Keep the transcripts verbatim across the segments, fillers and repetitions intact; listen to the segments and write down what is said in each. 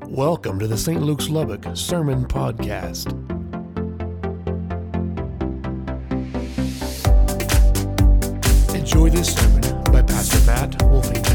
Welcome to the Saint Luke's Lubbock Sermon Podcast. Enjoy this sermon by Pastor Matt Wolfington.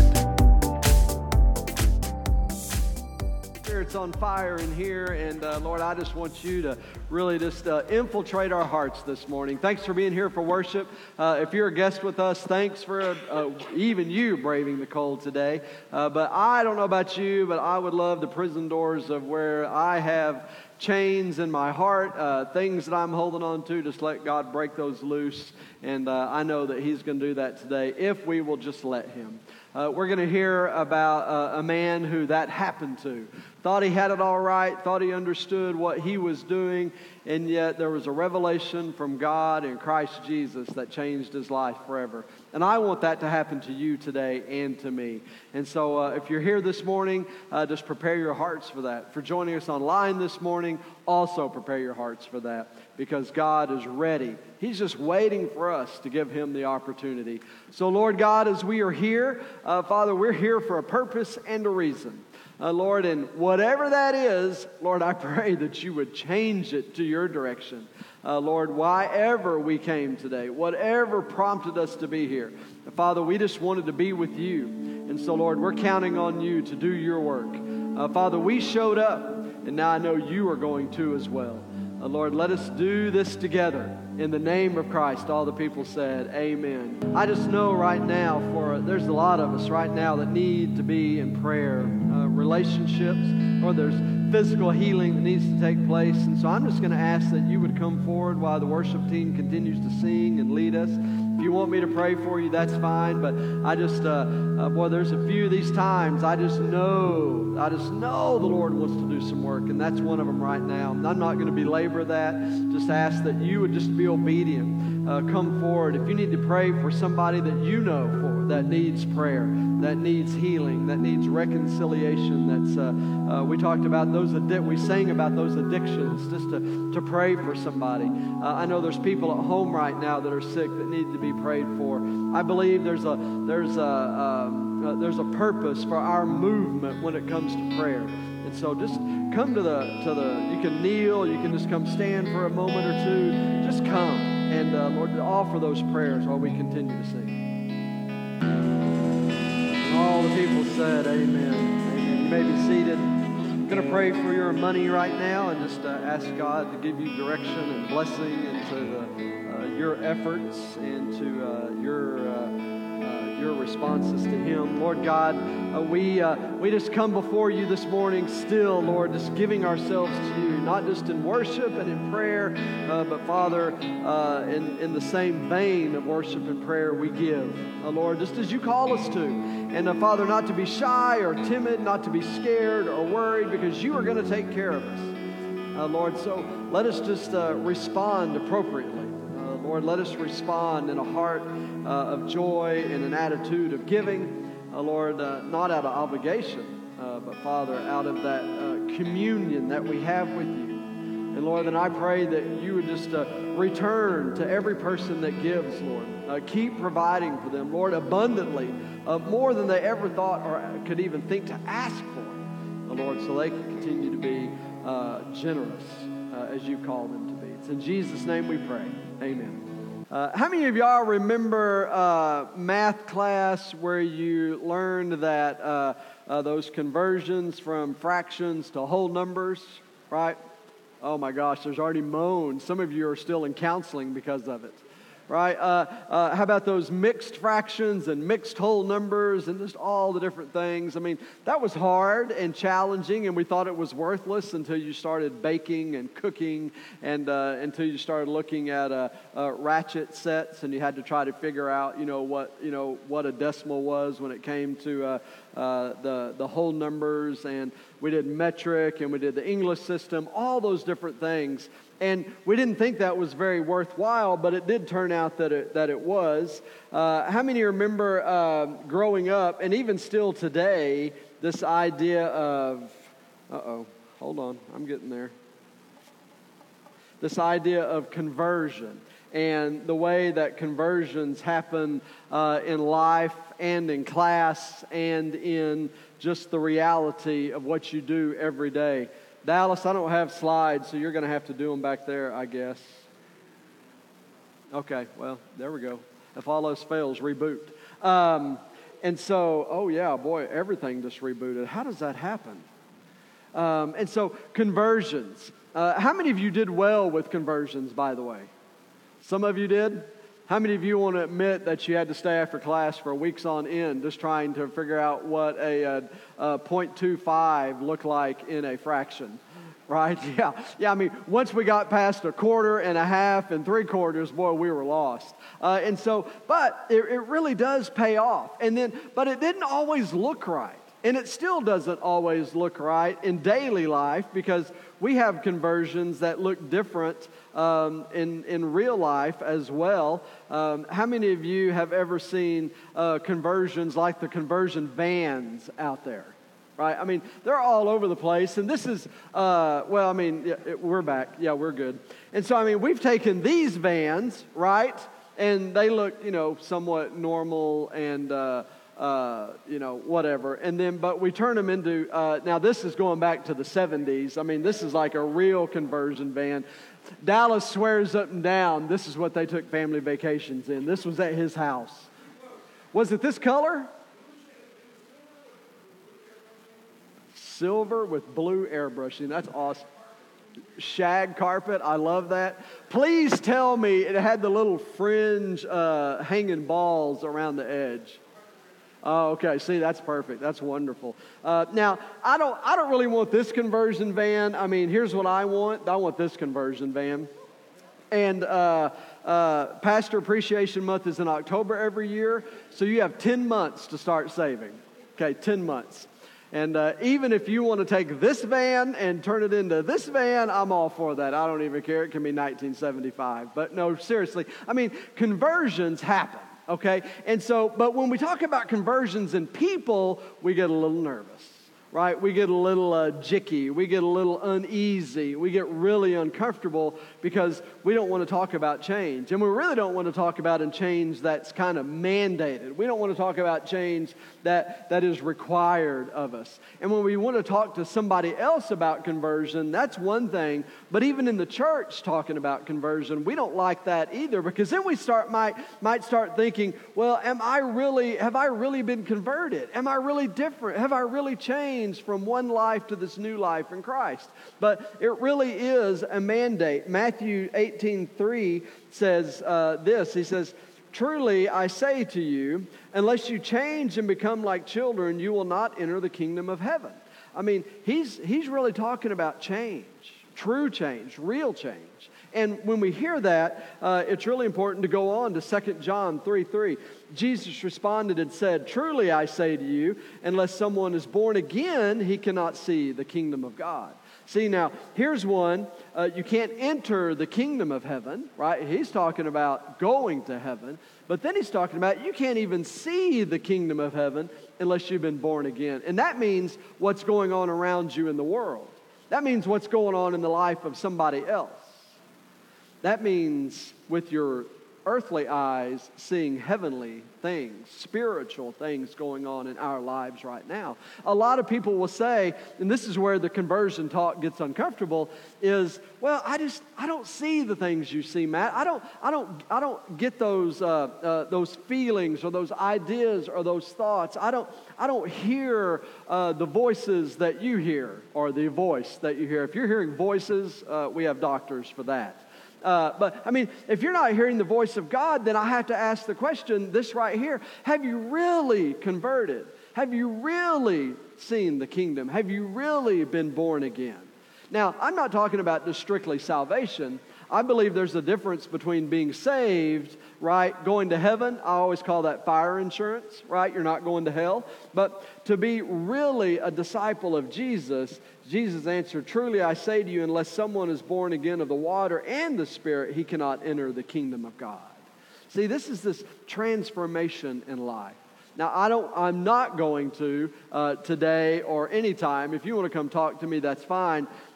It's on fire in here, and uh, Lord, I just want you to really just uh, infiltrate our hearts this morning. Thanks for being here for worship. Uh, if you're a guest with us, thanks for uh, even you braving the cold today. Uh, but I don't know about you, but I would love the prison doors of where I have chains in my heart, uh, things that I'm holding on to. Just let God break those loose, and uh, I know that He's going to do that today if we will just let Him. Uh, we're going to hear about uh, a man who that happened to. Thought he had it all right, thought he understood what he was doing, and yet there was a revelation from God in Christ Jesus that changed his life forever. And I want that to happen to you today and to me. And so uh, if you're here this morning, uh, just prepare your hearts for that. For joining us online this morning, also prepare your hearts for that, because God is ready. He's just waiting for us to give Him the opportunity. So Lord God, as we are here, uh, Father, we're here for a purpose and a reason. Uh, Lord, and whatever that is, Lord, I pray that you would change it to your direction. Uh, Lord, why ever we came today, whatever prompted us to be here, Father, we just wanted to be with you. And so, Lord, we're counting on you to do your work. Uh, Father, we showed up, and now I know you are going to as well. Uh, Lord, let us do this together. In the name of Christ, all the people said, amen. I just know right now, for there's a lot of us right now that need to be in prayer. Uh, relationships, or there's physical healing that needs to take place. And so I'm just going to ask that you would come forward while the worship team continues to sing and lead us. If you want me to pray for you, that's fine. But I just, uh, uh, boy, there's a few of these times I just know, I just know the Lord wants to do some work. And that's one of them right now. And I'm not going to belabor that. Just ask that you would just be obedient. Uh, come forward. If you need to pray for somebody that you know for, that needs prayer, that needs healing, that needs reconciliation, that's, uh, uh, we talked about those, addi- we sang about those addictions, just to, to pray for somebody. Uh, I know there's people at home right now that are sick that need to be prayed for. I believe there's a, there's a, um, uh, there's a purpose for our movement when it comes to prayer. And so just come to the, to the, you can kneel, you can just come stand for a moment or two. Just come and, uh, Lord, offer those prayers while we continue to sing. All the people said, amen. Amen. You may be seated. I'm going to pray for your money right now and just uh, ask God to give you direction and blessing into the, uh, your efforts and to uh, your uh, uh, your responses to Him. Lord God, uh, we uh, we just come before you this morning still, Lord, just giving ourselves to you, not just in worship and in prayer, uh, but Father, uh, in, in the same vein of worship and prayer we give, uh, Lord, just as you call us to. And uh, Father, not to be shy or timid, not to be scared or worried, because you are going to take care of us. Uh, Lord, so let us just uh, respond appropriately. Uh, Lord, let us respond in a heart uh, of joy and an attitude of giving. Uh, Lord, uh, not out of obligation, uh, but Father, out of that uh, communion that we have with you. And Lord, then I pray that you would just uh, return to every person that gives, Lord. Uh, keep providing for them, Lord, abundantly, uh, more than they ever thought or could even think to ask for, uh, Lord, so they can continue to be uh, generous uh, as you call them to be. It's in Jesus' name we pray. Amen. Uh, how many of y'all remember uh, math class where you learned that uh, uh, those conversions from fractions to whole numbers, right? Oh my gosh, there's already moans. Some of you are still in counseling because of it. Right? Uh, uh, how about those mixed fractions and mixed whole numbers and just all the different things? I mean, that was hard and challenging, and we thought it was worthless until you started baking and cooking, and uh, until you started looking at uh, uh, ratchet sets, and you had to try to figure out, you know, what you know what a decimal was when it came to uh, uh, the the whole numbers, and we did metric, and we did the English system, all those different things. And we didn't think that was very worthwhile, but it did turn out that it, that it was. Uh, how many remember uh, growing up, and even still today, this idea of, uh-oh, hold on, I'm getting there. This idea of conversion and the way that conversions happen uh, in life and in class and in just the reality of what you do every day. Dallas, I don't have slides, so you're going to have to do them back there, I guess. Okay, well, there we go. If all else fails, reboot. Um, and so, oh yeah, boy, everything just rebooted. How does that happen? Um, and so, conversions. Uh, how many of you did well with conversions, by the way? Some of you did? How many of you want to admit that you had to stay after class for weeks on end just trying to figure out what a, a, a point two five looked like in a fraction? Right? Yeah. Yeah, I mean, once we got past a quarter and a half and three quarters, boy, we were lost. Uh, and so, but it, it really does pay off. And then, but it didn't always look right. And it still doesn't always look right in daily life because we have conversions that look different um, in, in real life as well. Um, how many of you have ever seen uh, conversions like the conversion vans out there? Right? I mean, they're all over the place. And this is, uh, well, I mean, yeah, it, we're back. Yeah, we're good. And so, I mean, we've taken these vans, right? And they look, you know, somewhat normal and, uh, uh, you know, whatever. And then, but we turn them into, uh, now this is going back to the seventies. I mean, this is like a real conversion van. Dallas swears up and down, this is what they took family vacations in. This was at his house. Was it this color? Silver with blue airbrushing. That's awesome. Shag carpet. I love that. Please tell me it had the little fringe uh, hanging balls around the edge. Oh, okay. See, that's perfect. That's wonderful. Uh, now, I don't. I don't really want this conversion van. I mean, here's what I want. I want this conversion van. And uh, uh, Pastor Appreciation Month is in October every year, so you have ten months to start saving. Okay, ten months. And uh, even if you want to take this van and turn it into this van, I'm all for that. I don't even care. It can be nineteen seventy-five. But no, seriously. I mean, conversions happen, okay? And so, but when we talk about conversions in people, we get a little nervous, right? We get a little uh, jicky. We get a little uneasy. We get really uncomfortable because we don't want to talk about change. And we really don't want to talk about a change that's kind of mandated. We don't want to talk about change that, that is required of us. And when we want to talk to somebody else about conversion, that's one thing. But even in the church talking about conversion, we don't like that either because then we start might might start thinking, well, am I really, have I really been converted? Am I really different? Have I really changed from one life to this new life in Christ? But it really is a mandate. Matthew eighteen three says uh, this. He says, "Truly I say to you, unless you change and become like children, you will not enter the kingdom of heaven." I mean, he's he's really talking about change, true change, real change. And when we hear that, uh, it's really important to go on to Second John three three. Jesus responded and said, "Truly I say to you, unless someone is born again, he cannot see the kingdom of God." See, now, here's one. Uh, you can't enter the kingdom of heaven, right? He's talking about going to heaven. But then he's talking about you can't even see the kingdom of heaven unless you've been born again. And that means what's going on around you in the world. That means what's going on in the life of somebody else. That means with your earthly eyes seeing heavenly things, spiritual things going on in our lives right now. A lot of people will say, and this is where the conversion talk gets uncomfortable, is, well, I just, I don't see the things you see, Matt. I don't, I don't, I don't get those, uh, uh, those feelings or those ideas or those thoughts. I don't, I don't hear uh, the voices that you hear or the voice that you hear. If you're hearing voices, uh, we have doctors for that. Uh, but, I mean, if you're not hearing the voice of God, then I have to ask the question, this right here, have you really converted? Have you really seen the kingdom? Have you really been born again? Now, I'm not talking about just strictly salvation. I believe there's a difference between being saved, right, going to heaven. I always call that fire insurance, right? You're not going to hell. But to be really a disciple of Jesus, Jesus answered, "Truly I say to you, unless someone is born again of the water and the Spirit, he cannot enter the kingdom of God." See, this is this transformation in life. Now, I don't, I'm not going to uh, today or anytime. If you want to come talk to me, that's fine.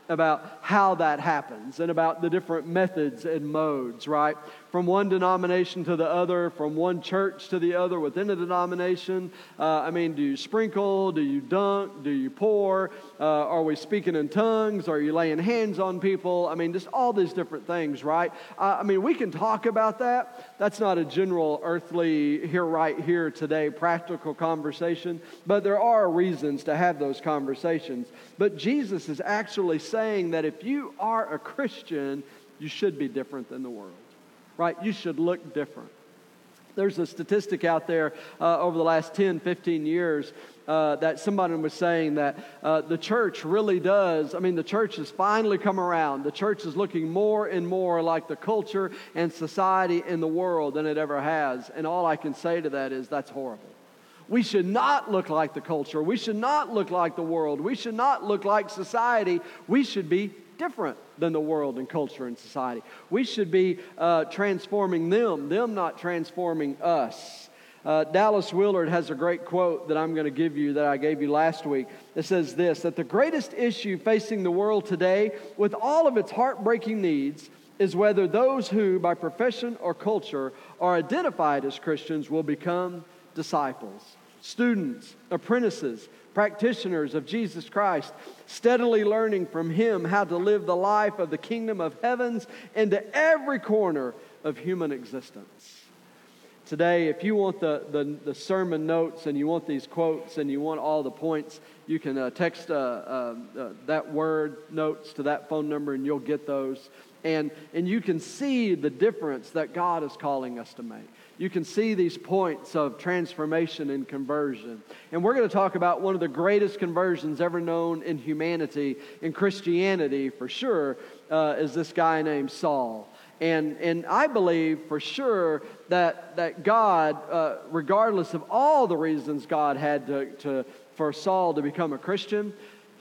about how that happens and about the different methods and modes, right? From one denomination to the other, from one church to the other within a denomination. Uh, I mean, do you sprinkle? Do you dunk? Do you pour? Uh, are we speaking in tongues? Are you laying hands on people? I mean, just all these different things, right? Uh, I mean, we can talk about that. That's not a general earthly, here, right here, today, practical conversation. But there are reasons to have those conversations. But Jesus is actually saying that if you are a Christian, you should be different than the world. Right? You should look different. There's a statistic out there uh, over the last ten, fifteen years uh, that somebody was saying that uh, the church really does, I mean, the church has finally come around. The church is looking more and more like the culture and society in the world than it ever has. And all I can say to that is that's horrible. We should not look like the culture. We should not look like the world. We should not look like society. We should be different than the world and culture and society. We should be uh, transforming them, them not transforming us. Uh, Dallas Willard has a great quote that I'm going to give you that I gave you last week. It says this, that the greatest issue facing the world today with all of its heartbreaking needs is whether those who, by profession or culture, are identified as Christians will become disciples, students, apprentices, practitioners of Jesus Christ, steadily learning from Him how to live the life of the kingdom of heavens into every corner of human existence. Today, if you want the, the, the sermon notes and you want these quotes and you want all the points, you can uh, text uh, uh, uh, that word notes to that phone number and you'll get those. And, and you can see the difference that God is calling us to make. You can see these points of transformation and conversion. And we're going to talk about one of the greatest conversions ever known in humanity, in Christianity for sure, uh, is this guy named Saul. And and I believe for sure that, that God, uh, regardless of all the reasons God had to, to for Saul to become a Christian,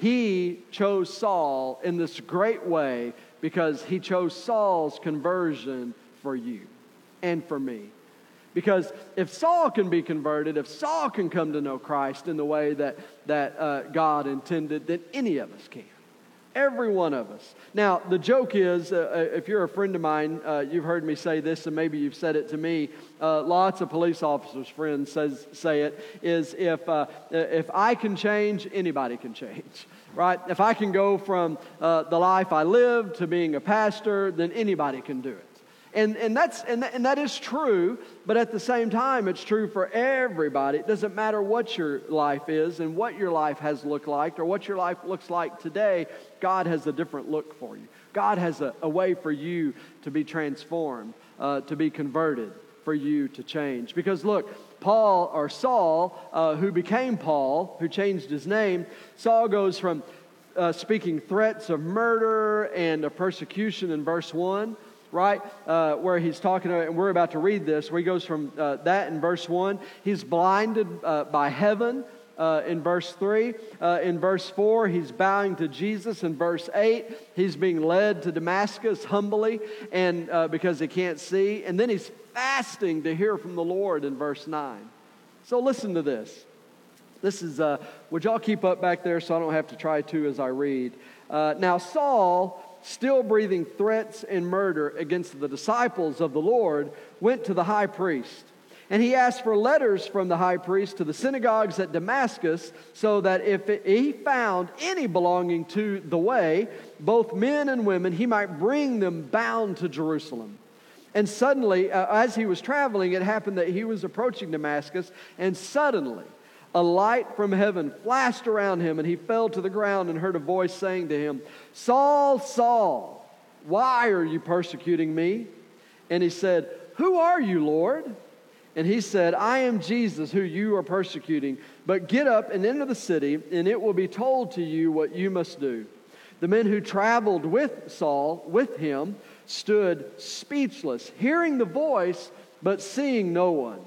He chose Saul in this great way because He chose Saul's conversion for you and for me. Because if Saul can be converted, if Saul can come to know Christ in the way that, that uh, God intended, then any of us can. Every one of us. Now, the joke is, uh, if you're a friend of mine, uh, you've heard me say this, and maybe you've said it to me. Uh, lots of police officers' friends says, say it, is if, uh, if I can change, anybody can change. Right? If I can go from uh, the life I lived to being a pastor, then anybody can do it. And and that's and that, and that is true, but at the same time, it's true for everybody. It doesn't matter what your life is and what your life has looked like or what your life looks like today. God has a different look for you. God has a, a way for you to be transformed, uh, to be converted, for you to change. Because look, Paul or Saul, uh, who became Paul, who changed his name, Saul goes from uh, speaking threats of murder and of persecution in verse one. Right, uh, where he's talking about, and we're about to read this, where he goes from uh, that in verse one. He's blinded uh, by heaven uh, in verse three. Uh, in verse four, he's bowing to Jesus. In verse eight, he's being led to Damascus humbly and uh, because he can't see. And then he's fasting to hear from the Lord in verse nine. So listen to this. This is, uh, would y'all keep up back there so I don't have to try to as I read. Uh, now Saul, still breathing threats and murder against the disciples of the Lord, went to the high priest. And he asked for letters from the high priest to the synagogues at Damascus, so that if it, he found any belonging to the way, both men and women, he might bring them bound to Jerusalem. And suddenly, uh, as he was traveling, it happened that he was approaching Damascus, and suddenly a light from heaven flashed around him, and he fell to the ground and heard a voice saying to him, "Saul, Saul, why are you persecuting me?" And he said, "Who are you, Lord?" And he said, "I am Jesus who you are persecuting. But get up and enter the city, and it will be told to you what you must do." The men who traveled with Saul, with him, stood speechless, hearing the voice, but seeing no one.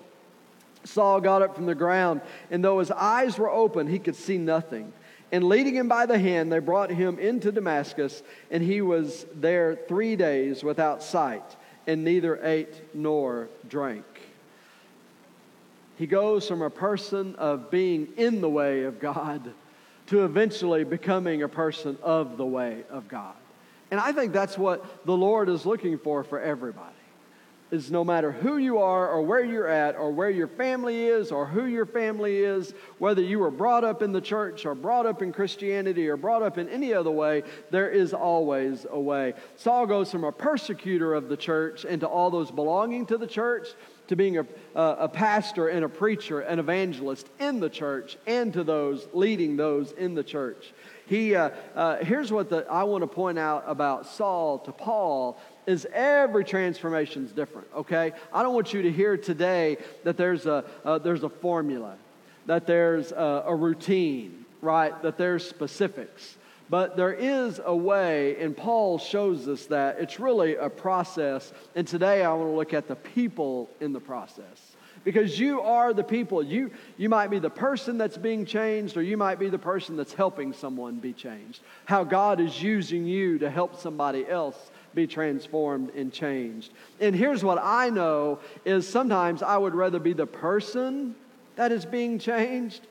Saul got up from the ground, and though his eyes were open, he could see nothing. And leading him by the hand, they brought him into Damascus, and he was there three days without sight, and neither ate nor drank. He goes from a person of being in the way of God to eventually becoming a person of the way of God. And I think that's what the Lord is looking for for everybody. Is no matter who you are or where you're at or where your family is or who your family is, whether you were brought up in the church or brought up in Christianity or brought up in any other way, there is always a way. Saul goes from a persecutor of the church and to all those belonging to the church to being a, a, a pastor and a preacher, an evangelist in the church, and to those leading those in the church. He uh, uh, here's what the, I want to point out about Saul to Paul is every transformation is different, okay? I don't want you to hear today that there's a uh, there's a formula, that there's a, a routine, right? That there's specifics. But there is a way, and Paul shows us that it's really a process. And today I want to look at the people in the process. Because you are the people. You, you might be the person that's being changed, or you might be the person that's helping someone be changed. How God is using you to help somebody else be transformed and changed. And here's what I know is sometimes I would rather be the person that is being changed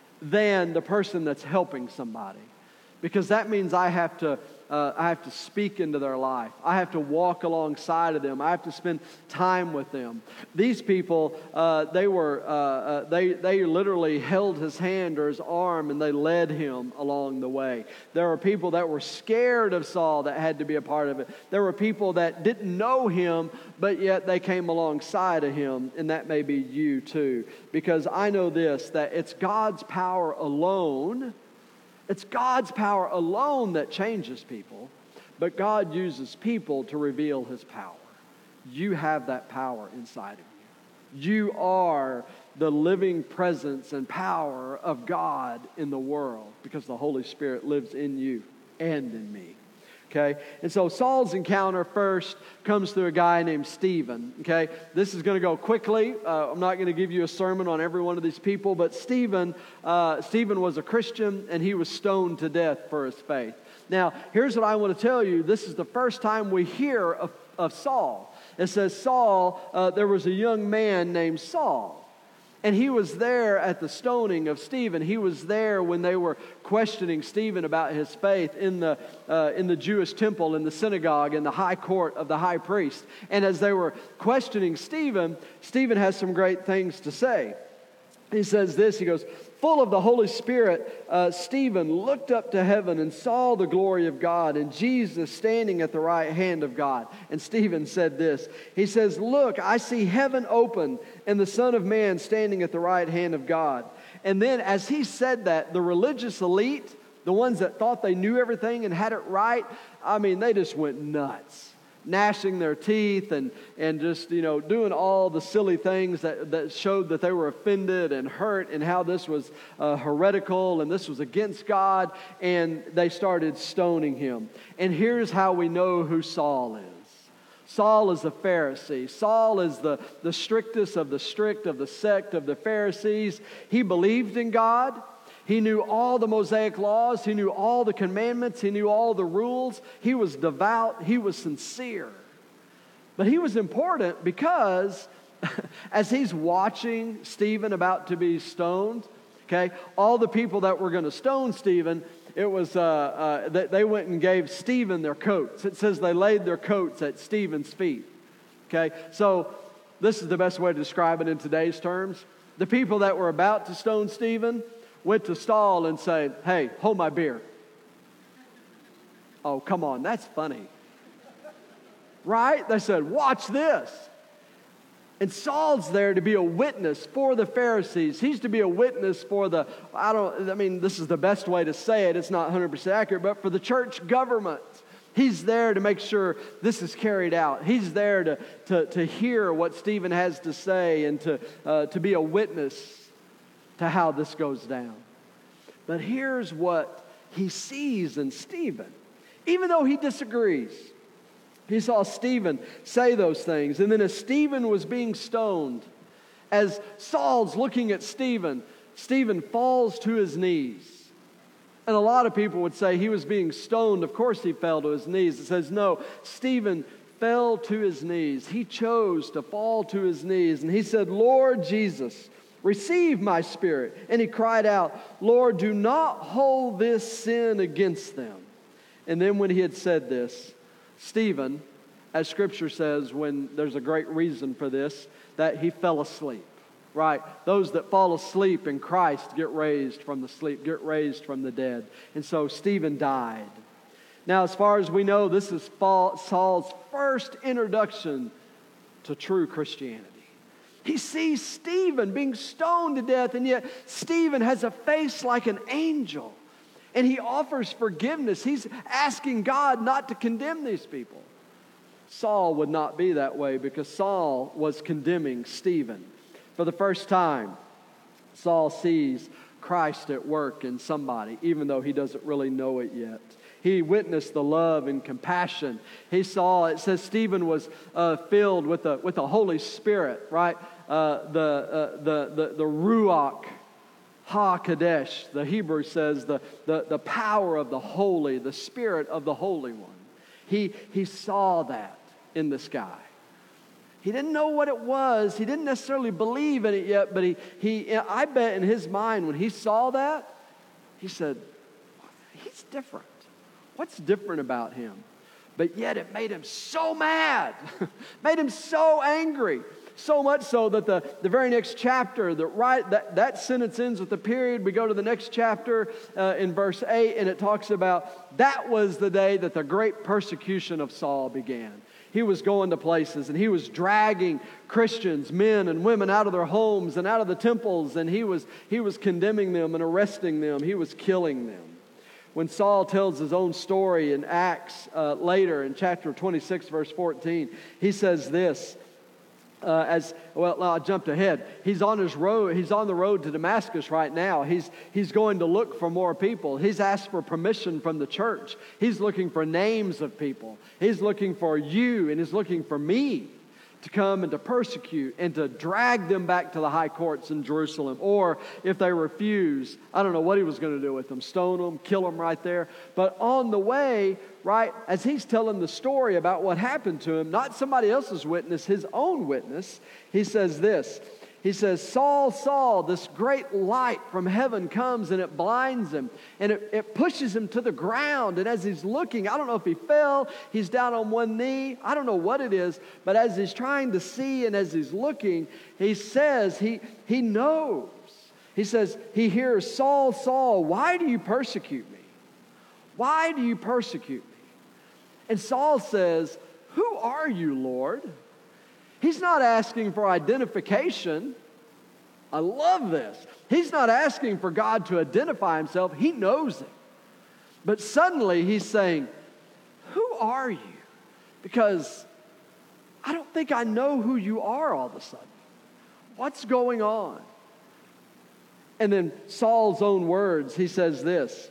than the person that's helping somebody. Because that means I have to uh, I have to speak into their life. I have to walk alongside of them. I have to spend time with them. These people, uh, they were uh, uh, they they literally held his hand or his arm and they led him along the way. There were people that were scared of Saul that had to be a part of it. There were people that didn't know him, but yet they came alongside of him, and that may be you too. Because I know this, that it's God's power alone. It's God's power alone that changes people, but God uses people to reveal His power. You have that power inside of you. You are the living presence and power of God in the world because the Holy Spirit lives in you and in me. Okay, and so Saul's encounter first comes through a guy named Stephen. Okay, this is going to go quickly. Uh, I'm not going to give you a sermon on every one of these people, but Stephen, uh, Stephen was a Christian and he was stoned to death for his faith. Now, here's what I want to tell you. This is the first time we hear of, of Saul. It says Saul, uh, there was a young man named Saul. And he was there at the stoning of Stephen. He was there when they were questioning Stephen about his faith in the uh, in the Jewish temple, in the synagogue, in the high court of the high priest. And as they were questioning Stephen, Stephen has some great things to say. He says this, he goes, full of the Holy Spirit, uh, Stephen looked up to heaven and saw the glory of God and Jesus standing at the right hand of God. And Stephen said this, he says, look, I see heaven open and the Son of Man standing at the right hand of God. And then as he said that, the religious elite, the ones that thought they knew everything and had it right, I mean, they just went nuts. Gnashing their teeth and, and just, you know, doing all the silly things that, that showed that they were offended and hurt and how this was uh, heretical and this was against God. And they started stoning him. And here's how we know who Saul is. Saul is a Pharisee. Saul is the, the strictest of the strict of the sect of the Pharisees. He believed in God. He knew all the Mosaic laws. He knew all the commandments. He knew all the rules. He was devout. He was sincere. But he was important because as he's watching Stephen about to be stoned, okay, all the people that were going to stone Stephen, it was uh, uh, they, they went and gave Stephen their coats. It says they laid their coats at Stephen's feet. Okay, so this is the best way to describe it in today's terms. The people that were about to stone Stephen went to Saul and said, hey, hold my beer. Oh, come on, that's funny. Right? They said, watch this. And Saul's there to be a witness for the Pharisees. He's to be a witness for the, I don't, I mean, this is the best way to say it. It's not one hundred percent accurate, but for the church government. He's there to make sure this is carried out. He's there to, to, to hear what Stephen has to say and to, uh, to be a witness to how this goes down. But here's what he sees in Stephen. Even though he disagrees, he saw Stephen say those things. And then as Stephen was being stoned, as Saul's looking at Stephen, Stephen falls to his knees. And a lot of people would say he was being stoned. Of course he fell to his knees. It says, no, Stephen fell to his knees. He chose to fall to his knees. And he said, Lord Jesus, Receive my spirit. And he cried out, Lord, do not hold this sin against them. And then when he had said this, Stephen, as Scripture says, when there's a great reason for this, that he fell asleep. Right? Those that fall asleep in Christ get raised from the sleep, get raised from the dead. And so Stephen died. Now, as far as we know, this is Saul's first introduction to true Christianity. He sees Stephen being stoned to death, and yet Stephen has a face like an angel. And he offers forgiveness. He's asking God not to condemn these people. Saul would not be that way because Saul was condemning Stephen. For the first time, Saul sees Christ at work in somebody, even though he doesn't really know it yet. He witnessed the love and compassion. He saw, it says Stephen was uh, filled with the, with the Holy Spirit, right? Uh, the, uh, the, the, the Ruach HaKadosh, the Hebrew says, the, the, the power of the Holy, the Spirit of the Holy One. He, he saw that in this guy. He didn't know what it was. He didn't necessarily believe in it yet, but he, he, I bet in his mind when he saw that, he said, he's different. What's different about him? But yet it made him so mad, made him so angry, so much so that the, the very next chapter, the, right, that, that sentence ends with the period. We go to the next chapter uh, in verse eight, and it talks about that was the day that the great persecution of Saul began. He was going to places, and he was dragging Christians, men and women, out of their homes and out of the temples, and he was, he was condemning them and arresting them. He was killing them. When Saul tells his own story in Acts uh, later in chapter twenty-six, verse fourteen, he says this, uh, as, well, I jumped ahead. He's on his road, he's on the road to Damascus right now. He's, he's going to look for more people. He's asked for permission from the church. He's looking for names of people. He's looking for you, and he's looking for me to come and to persecute and to drag them back to the high courts in Jerusalem. Or if they refuse, I don't know what he was going to do with them, stone them, kill them right there. But on the way, right, as he's telling the story about what happened to him, not somebody else's witness, his own witness, he says this. He says, Saul, Saul, this great light from heaven comes and it blinds him and it, it pushes him to the ground. And as he's looking, I don't know if he fell, he's down on one knee, I don't know what it is, but as he's trying to see and as he's looking, he says, he, he knows. He says, he hears, Saul, Saul, why do you persecute me? Why do you persecute me? And Saul says, who are you, Lord? He's not asking for identification. I love this. He's not asking for God to identify himself. He knows it. But suddenly he's saying, who are you? Because I don't think I know who you are all of a sudden. What's going on? And then Saul's own words, he says this.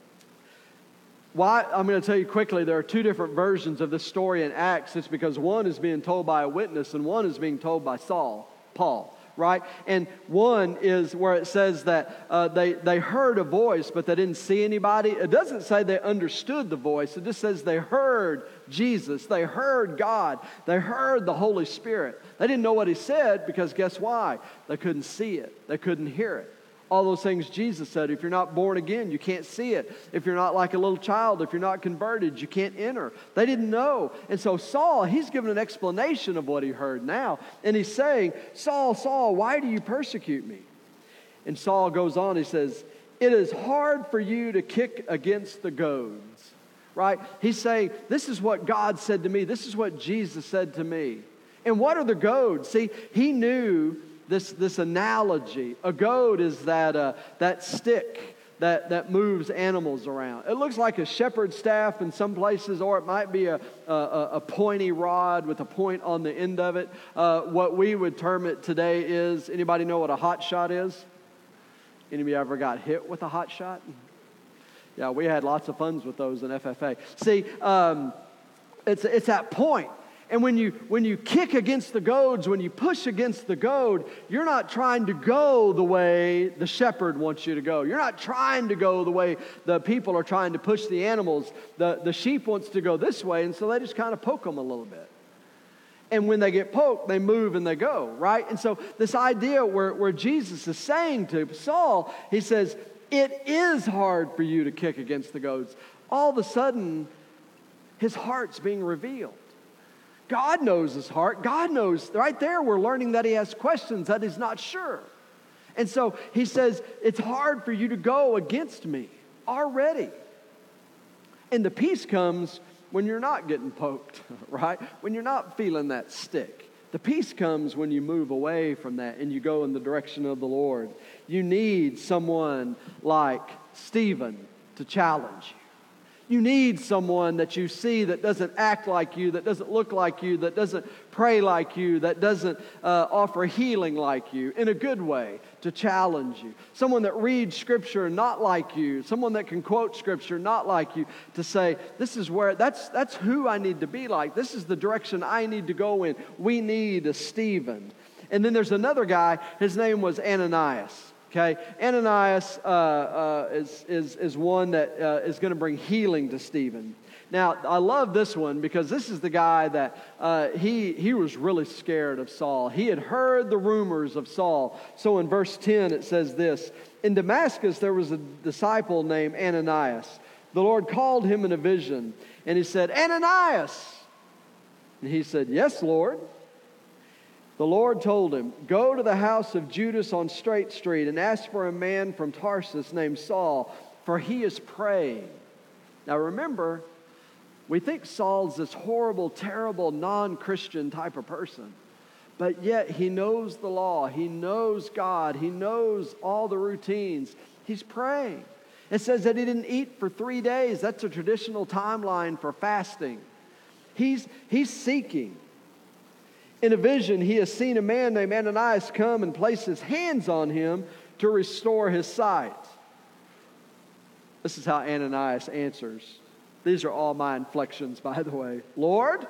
Why? I'm going to tell you quickly, there are two different versions of this story in Acts. It's because one is being told by a witness and one is being told by Saul, Paul, right? And one is where it says that uh, they, they heard a voice, but they didn't see anybody. It doesn't say they understood the voice. It just says they heard Jesus. They heard God. They heard the Holy Spirit. They didn't know what he said because guess why? They couldn't see it. They couldn't hear it. All those things Jesus said, if you're not born again, you can't see it. If you're not like a little child, if you're not converted, you can't enter. They didn't know. And so Saul, he's given an explanation of what he heard now. And he's saying, Saul, Saul, why do you persecute me? And Saul goes on, he says, it is hard for you to kick against the goads. Right? He's saying, this is what God said to me. This is what Jesus said to me. And what are the goads? See, he knew This this analogy. A goad is that uh, that stick that, that moves animals around. It looks like a shepherd's staff in some places, or it might be a, a, a pointy rod with a point on the end of it. Uh, what we would term it today is, anybody know what a hot shot is? Anybody ever got hit with a hot shot? Yeah, we had lots of fun with those in F F A. See, um, it's it's that point. And when you when you kick against the goads, when you push against the goad, you're not trying to go the way the shepherd wants you to go. You're not trying to go the way the people are trying to push the animals. The, the sheep wants to go this way, and so they just kind of poke them a little bit. And when they get poked, they move and they go, right? And so this idea where, where Jesus is saying to Saul, he says, it is hard for you to kick against the goads. All of a sudden, his heart's being revealed. God knows his heart. God knows. Right there, we're learning that he has questions, that he's not sure. And so he says, it's hard for you to go against me already. And the peace comes when you're not getting poked, right? When you're not feeling that stick. The peace comes when you move away from that and you go in the direction of the Lord. You need someone like Stephen to challenge you. You need someone that you see that doesn't act like you, that doesn't look like you, that doesn't pray like you, that doesn't uh, offer healing like you, in a good way, to challenge you. Someone that reads Scripture not like you. Someone that can quote Scripture not like you, to say, this is where, that's, that's who I need to be like. This is the direction I need to go in. We need a Stephen. And then there's another guy, his name was Ananias. Okay, Ananias uh, uh, is, is, is one that uh, is going to bring healing to Stephen. Now, I love this one because this is the guy that uh, he, he was really scared of Saul. He had heard the rumors of Saul. So in verse ten it says this, in Damascus there was a disciple named Ananias. The Lord called him in a vision and he said, Ananias! And he said, yes, Lord. The Lord told him, go to the house of Judas on Straight Street and ask for a man from Tarsus named Saul, for he is praying. Now remember, we think Saul's this horrible, terrible, non-Christian type of person. But yet he knows the law. He knows God. He knows all the routines. He's praying. It says that he didn't eat for three days. That's a traditional timeline for fasting. He's, he's seeking. In a vision, he has seen a man named Ananias come and place his hands on him to restore his sight. This is how Ananias answers. These are all my inflections, by the way. Lord,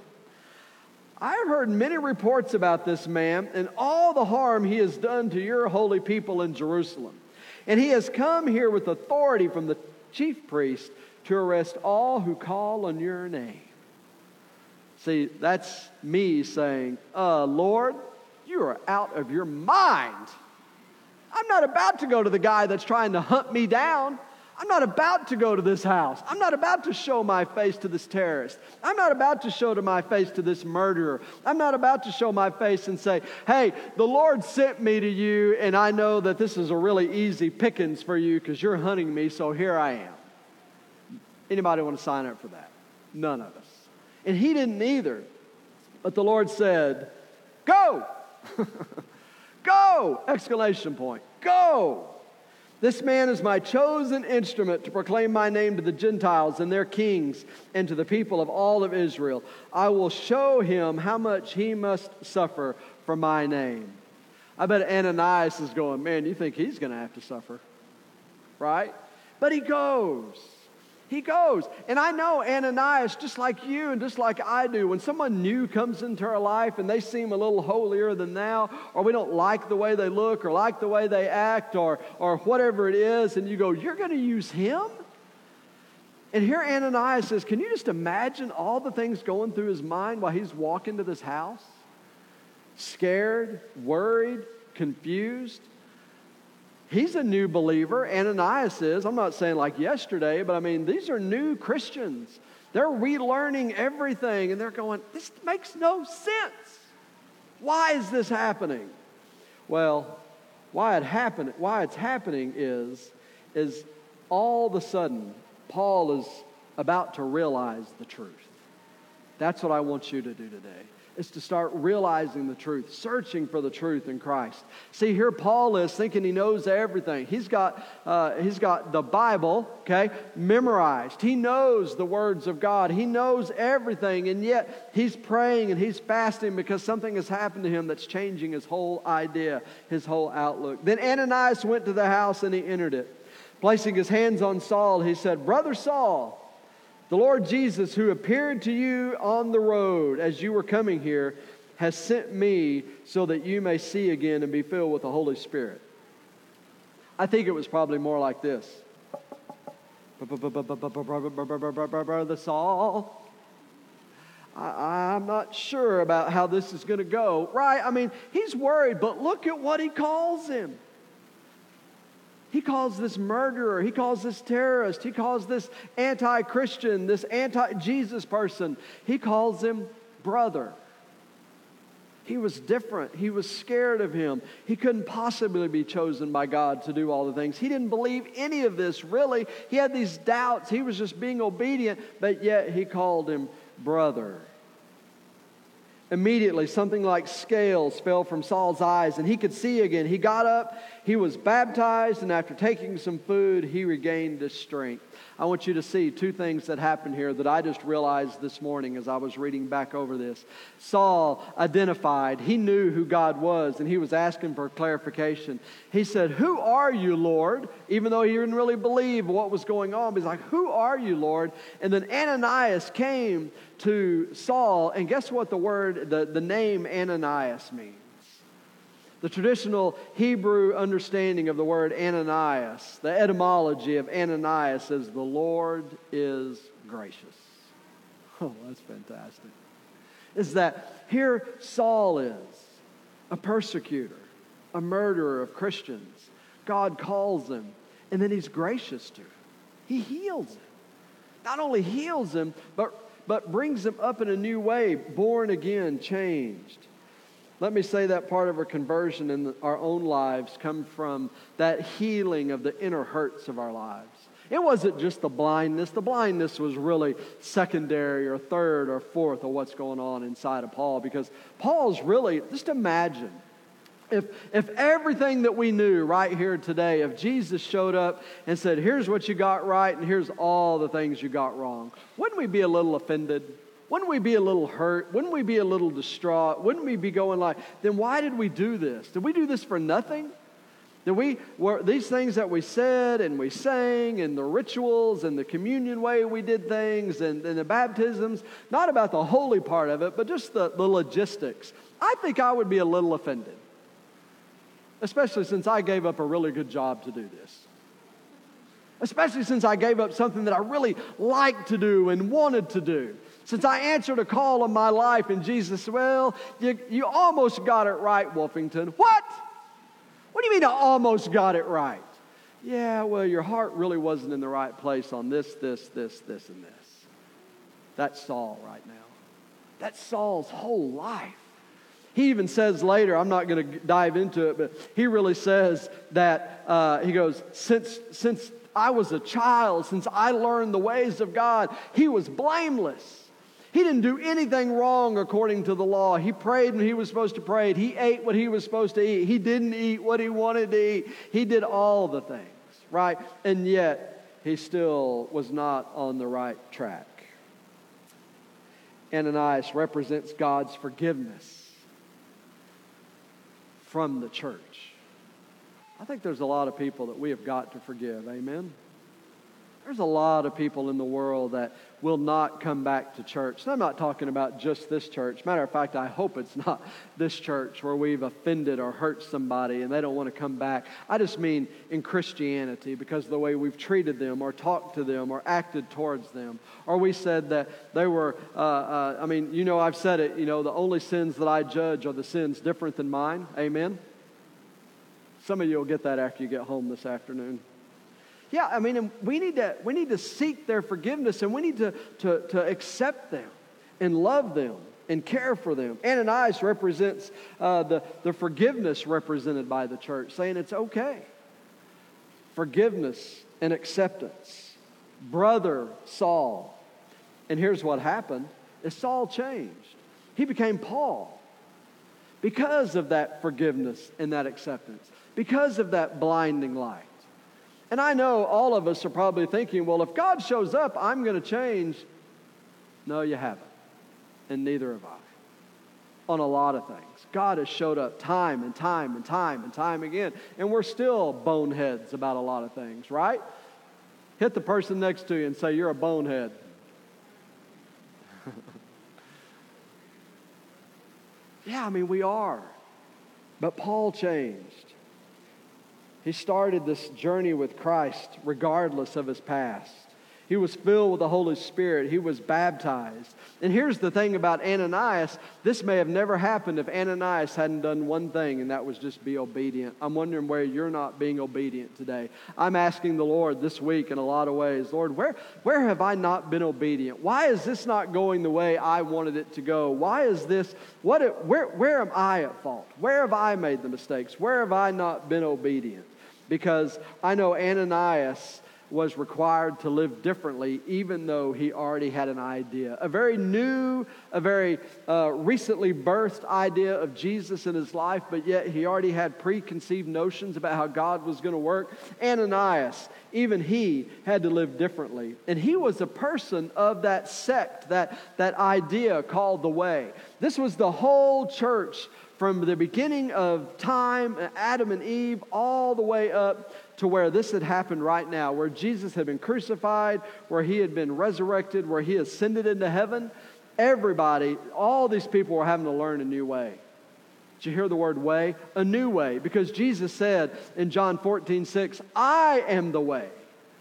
I have heard many reports about this man and all the harm he has done to your holy people in Jerusalem. And he has come here with authority from the chief priest to arrest all who call on your name. See, that's me saying, uh, Lord, you are out of your mind. I'm not about to go to the guy that's trying to hunt me down. I'm not about to go to this house. I'm not about to show my face to this terrorist. I'm not about to show to my face to this murderer. I'm not about to show my face and say, hey, the Lord sent me to you, and I know that this is a really easy pickings for you because you're hunting me, so here I am. Anybody want to sign up for that? None of us. And he didn't either. But the Lord said, go! Go! Exclamation point. Go! This man is my chosen instrument to proclaim my name to the Gentiles and their kings and to the people of all of Israel. I will show him how much he must suffer for my name. I bet Ananias is going, man, you think he's going to have to suffer? Right? But he goes. He goes. And I know Ananias, just like you and just like I do, when someone new comes into our life and they seem a little holier than thou, or we don't like the way they look or like the way they act or, or whatever it is, and you go, you're going to use him? And here Ananias says, can you just imagine all the things going through his mind while he's walking to this house? Scared, worried, confused. He's a new believer. Ananias is. I'm not saying like yesterday, but I mean, these are new Christians. They're relearning everything, and they're going, this makes no sense. Why is this happening? Well, why it happened, why it's happening is, is all of a sudden, Paul is about to realize the truth. That's what I want you to do today. Is to start realizing the truth, searching for the truth in Christ. See, here Paul is thinking he knows everything. He's got, uh, he's got the Bible, okay, memorized. He knows the words of God. He knows everything, and yet he's praying and he's fasting because something has happened to him that's changing his whole idea, his whole outlook. Then Ananias went to the house and he entered it. Placing his hands on Saul, he said, Brother Saul, the Lord Jesus, who appeared to you on the road as you were coming here, has sent me so that you may see again and be filled with the Holy Spirit. I think it was probably more like this. Brother Saul, I, I'm not sure about how this is going to go, right? I mean, he's worried, but look at what he calls him. He calls this murderer, he calls this terrorist, he calls this anti-Christian, this anti-Jesus person, he calls him brother. He was different. He was scared of him. He couldn't possibly be chosen by God to do all the things. He didn't believe any of this, really. He had these doubts. He was just being obedient, but yet he called him brother. Immediately, something like scales fell from Saul's eyes, and he could see again. He got up, he was baptized, and after taking some food, he regained his strength. I want you to see two things that happened here that I just realized this morning as I was reading back over this. Saul identified. He knew who God was, and he was asking for clarification. He said, "Who are you, Lord?" Even though he didn't really believe what was going on. But he's like, "Who are you, Lord?" And then Ananias came to Saul, and guess what the word, the, the name Ananias means? The traditional Hebrew understanding of the word Ananias, the etymology of Ananias is the Lord is gracious. Oh, that's fantastic. Is that here Saul is a persecutor, a murderer of Christians. God calls him, and then he's gracious to him. He heals him. Not only heals him, but, but brings him up in a new way, born again, changed. Let me say that part of our conversion in our own lives come from that healing of the inner hurts of our lives. It wasn't just the blindness. The blindness was really secondary or third or fourth of what's going on inside of Paul, because Paul's really, just imagine, if, if everything that we knew right here today, if Jesus showed up and said, "Here's what you got right and here's all the things you got wrong," wouldn't we be a little offended? Wouldn't we be a little hurt? Wouldn't we be a little distraught? Wouldn't we be going like, then why did we do this? Did we do this for nothing? Did we, were these things that we said and we sang and the rituals and the communion way we did things and, and the baptisms, not about the holy part of it, but just the, the logistics. I think I would be a little offended, especially since I gave up a really good job to do this. Especially since I gave up something that I really liked to do and wanted to do. Since I answered a call in my life and Jesus said, "Well, you, you almost got it right, Wolfington." What? What do you mean I almost got it right? Yeah, well, your heart really wasn't in the right place on this, this, this, this, and this. That's Saul right now. That's Saul's whole life. He even says later, I'm not going to dive into it, but he really says that, uh, he goes, since, since I was a child, since I learned the ways of God, he was blameless. He didn't do anything wrong according to the law. He prayed when he was supposed to pray. He ate what he was supposed to eat. He didn't eat what he wanted to eat. He did all the things, right? And yet, he still was not on the right track. Ananias represents God's forgiveness from the church. I think there's a lot of people that we have got to forgive. Amen? There's a lot of people in the world that will not come back to church. And I'm not talking about just this church. Matter of fact, I hope it's not this church where we've offended or hurt somebody and they don't want to come back. I just mean in Christianity, because of the way we've treated them or talked to them or acted towards them. Or we said that they were, uh, uh, I mean, you know, I've said it, you know, the only sins that I judge are the sins different than mine. Amen? Some of you will get that after you get home this afternoon. Yeah, I mean, we need to we need to seek their forgiveness, and we need to, to, to accept them and love them and care for them. Ananias represents uh, the, the forgiveness represented by the church, saying it's okay. Forgiveness and acceptance. Brother Saul. And here's what happened, is Saul changed. He became Paul because of that forgiveness and that acceptance, because of that blinding light. And I know all of us are probably thinking, well, if God shows up, I'm going to change. No, you haven't. And neither have I. On a lot of things. God has showed up time and time and time and time again. And we're still boneheads about a lot of things, right? Hit the person next to you and say, "You're a bonehead." Yeah, I mean, we are. But Paul changed. He started this journey with Christ regardless of his past. He was filled with the Holy Spirit. He was baptized. And here's the thing about Ananias. This may have never happened if Ananias hadn't done one thing, and that was just be obedient. I'm wondering where you're not being obedient today. I'm asking the Lord this week in a lot of ways, Lord, where, where have I not been obedient? Why is this not going the way I wanted it to go? Why is this, what? It, where, where am I at fault? Where have I made the mistakes? Where have I not been obedient? Because I know Ananias was required to live differently, even though he already had an idea. A very new, a very uh, recently birthed idea of Jesus in his life, but yet he already had preconceived notions about how God was going to work. Ananias, even he had to live differently. And he was a person of that sect, that, that idea called the Way. This was the whole church from the beginning of time, Adam and Eve, all the way up to where this had happened right now, where Jesus had been crucified, where he had been resurrected, where he ascended into heaven. Everybody, all these people were having to learn a new way. Did you hear the word way? A new way. Because Jesus said in John fourteen six, I am the way.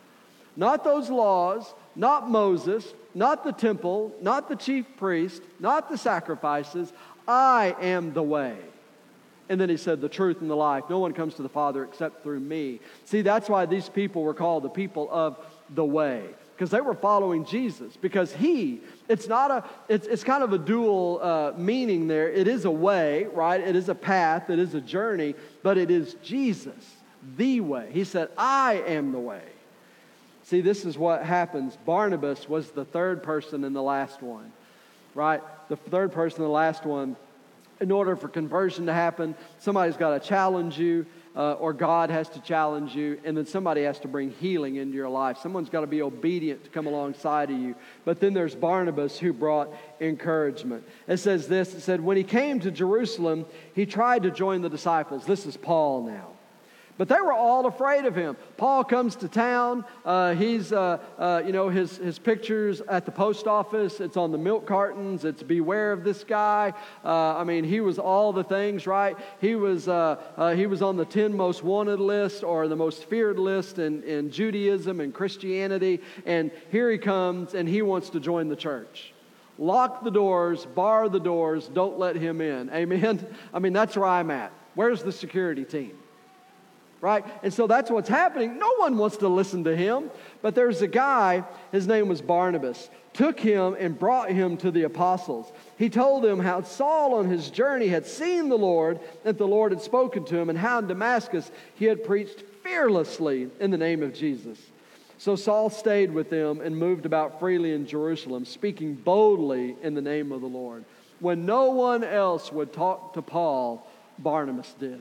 Not those laws, not Moses, not the temple, not the chief priest, not the sacrifices. I am the way. And then he said, the truth and the life. No one comes to the Father except through me. See, that's why these people were called the people of the way. Because they were following Jesus. Because he, it's not a, it's, it's kind of a dual uh, meaning there. It is a way, right? It is a path. It is a journey. But it is Jesus, the way. He said, I am the way. See, this is what happens. Barnabas was the third person in the last one, right? The third person in the last one. In order for conversion to happen, somebody's got to challenge you, uh, or God has to challenge you, and then somebody has to bring healing into your life. Someone's got to be obedient to come alongside of you. But then there's Barnabas who brought encouragement. It says this, it said, when he came to Jerusalem, he tried to join the disciples. This is Paul now. But they were all afraid of him. Paul comes to town. Uh, he's, uh, uh, you know, his, his pictures at the post office. It's on the milk cartons. It's beware of this guy. Uh, I mean, he was all the things, right? He was, uh, uh, he was on the ten most wanted list or the most feared list in, in Judaism and Christianity. And here he comes and he wants to join the church. Lock the doors, bar the doors, don't let him in. Amen? I mean, that's where I'm at. Where's the security team? Right? And so that's what's happening. No one wants to listen to him. But there's a guy, his name was Barnabas, took him and brought him to the apostles. He told them how Saul on his journey had seen the Lord, that the Lord had spoken to him, and how in Damascus he had preached fearlessly in the name of Jesus. So Saul stayed with them and moved about freely in Jerusalem, speaking boldly in the name of the Lord. When no one else would talk to Paul, Barnabas did.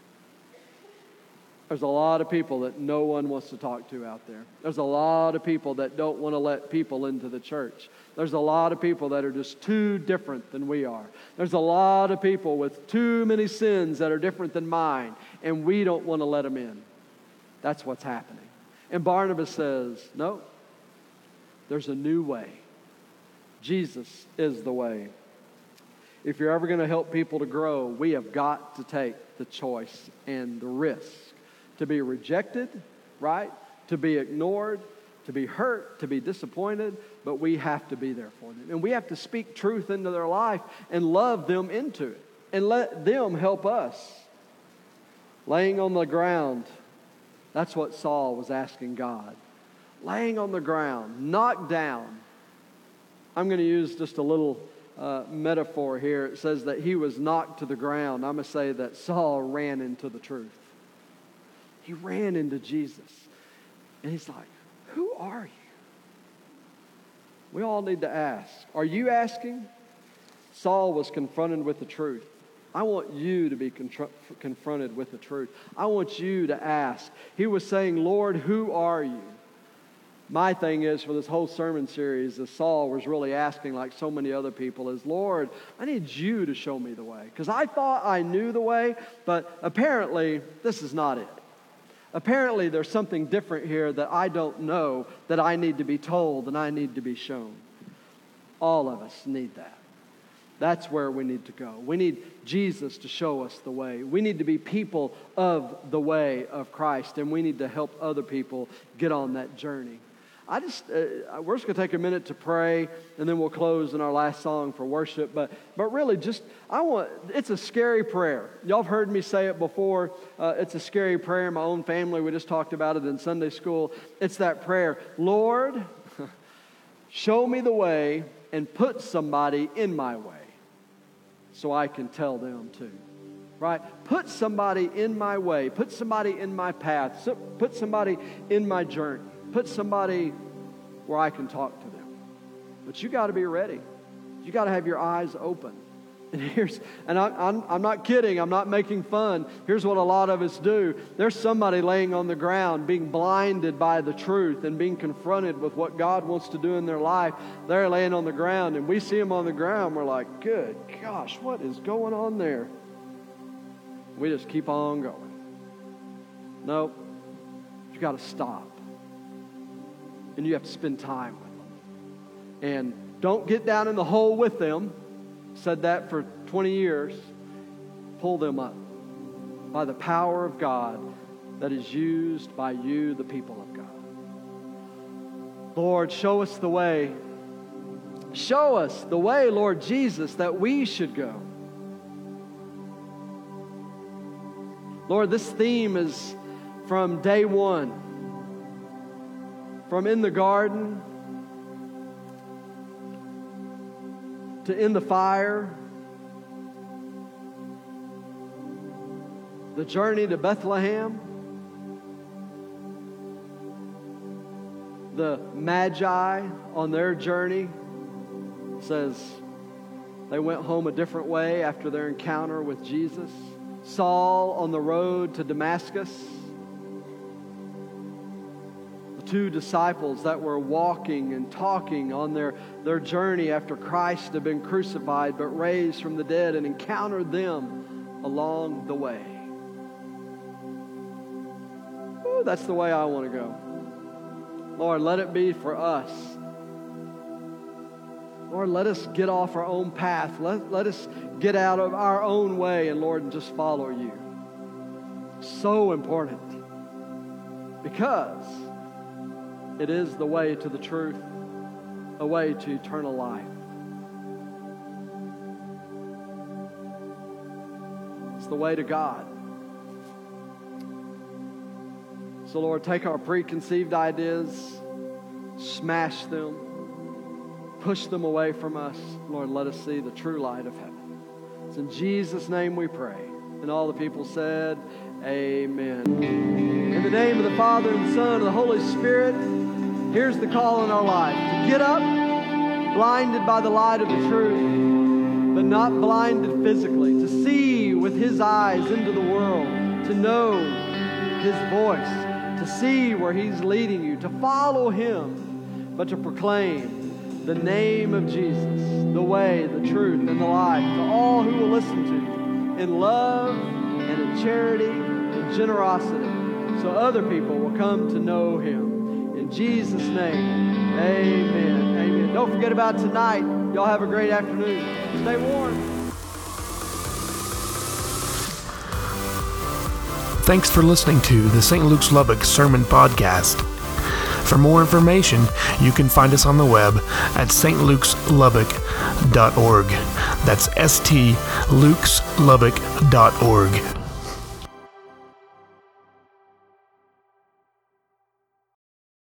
There's a lot of people that no one wants to talk to out there. There's a lot of people that don't want to let people into the church. There's a lot of people that are just too different than we are. There's a lot of people with too many sins that are different than mine, and we don't want to let them in. That's what's happening. And Barnabas says, no, there's a new way. Jesus is the way. If you're ever going to help people to grow, we have got to take the choice and the risk to be rejected, right? To be ignored, to be hurt, to be disappointed, but we have to be there for them. And we have to speak truth into their life and love them into it and let them help us. Laying on the ground, that's what Saul was asking God. Laying on the ground, knocked down. I'm going to use just a little uh, metaphor here. It says that he was knocked to the ground. I'm going to say that Saul ran into the truth. He ran into Jesus. And he's like, who are you? We all need to ask. Are you asking? Saul was confronted with the truth. I want you to be contr- confronted with the truth. I want you to ask. He was saying, Lord, who are you? My thing is, for this whole sermon series, as Saul was really asking, like so many other people, is, Lord, I need you to show me the way. Because I thought I knew the way, but apparently this is not it. Apparently there's something different here that I don't know, that I need to be told and I need to be shown. All of us need that. That's where we need to go. We need Jesus to show us the way. We need to be people of the way of Christ, and we need to help other people get on that journey. I just, uh, we're just going to take a minute to pray, and then we'll close in our last song for worship. But, but really, just, I want, it's a scary prayer. Y'all have heard me say it before. Uh, it's a scary prayer in my own family. We just talked about it in Sunday school. It's that prayer, Lord, show me the way and put somebody in my way so I can tell them too. Right? Put somebody in my way. Put somebody in my path. So, put somebody in my journey. Put somebody where I can talk to them. But you got to be ready. You got to have your eyes open. And here's, and I, I'm, I'm not kidding. I'm not making fun. Here's what a lot of us do. There's somebody laying on the ground being blinded by the truth and being confronted with what God wants to do in their life. They're laying on the ground, and we see them on the ground. We're like, good gosh, what is going on there? We just keep on going. No, you got to stop. And you have to spend time with them. And don't get down in the hole with them. Said that for twenty years. Pull them up by the power of God that is used by you, the people of God. Lord, show us the way. Show us the way, Lord Jesus, that we should go. Lord, this theme is from day one. From in the garden to in the fire, the journey to Bethlehem, the Magi on their journey says they went home a different way after their encounter with Jesus. Saul on the road to Damascus. Two disciples that were walking and talking on their, their journey after Christ had been crucified but raised from the dead, and encountered them along the way. Ooh, that's the way I want to go. Lord, let it be for us. Lord, let us get off our own path. Let, let us get out of our own way, and Lord, and just follow you. So important. Because it is the way to the truth, a way to eternal life. It's the way to God. So, Lord, take our preconceived ideas, smash them, push them away from us. Lord, let us see the true light of heaven. It's in Jesus' name we pray. And all the people said, amen. In the name of the Father, and the Son, and the Holy Spirit, here's the call in our life. To get up, blinded by the light of the truth, but not blinded physically. To see with His eyes into the world. To know His voice. To see where He's leading you. To follow Him, but to proclaim the name of Jesus, the way, the truth, and the life to all who will listen to you in love and in charity and generosity, so other people will come to know Him. In Jesus' name, amen. Amen. Don't forget about tonight. Y'all have a great afternoon. Stay warm. Thanks for listening to the Saint Luke's Lubbock Sermon Podcast. For more information, you can find us on the web at s t lukes lubbock dot org. That's S T Lukes Lubbock dot org.